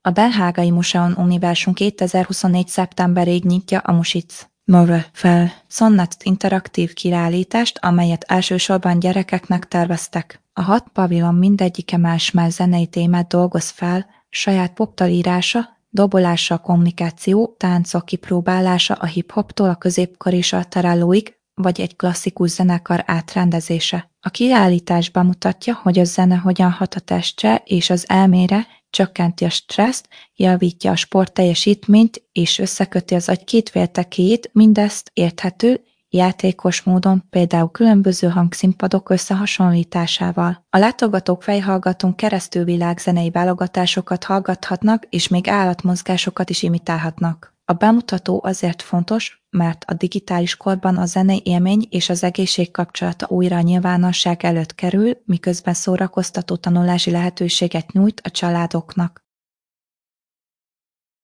A Belhágai Múzeum Universum 2024. szeptemberig nyitja a Music Move fel Sonnet interaktív kiállítást, amelyet elsősorban gyerekeknek terveztek. A 6 pavilon mindegyike más-más zenei témát dolgoz fel, saját popdalírása, dobolása a kommunikáció, táncok kipróbálása a hip-hoptól a középkor és a terellóig, vagy egy klasszikus zenekar átrendezése. A kiállítás bemutatja, hogy a zene hogyan hat a testre és az elmére, csökkenti a stresszt, javítja a sportteljesítményt és összeköti az agy két féltekéjét, mindezt érthető, játékos módon, például különböző hangszínpadok összehasonlításával. A látogatók fejhallgatón keresztül világzenei válogatásokat hallgathatnak, és még állatmozgásokat is imitálhatnak. A bemutató azért fontos, mert a digitális korban a zenei élmény és az egészség kapcsolata újra a nyilvánosság előtt kerül, miközben szórakoztató tanulási lehetőséget nyújt a családoknak.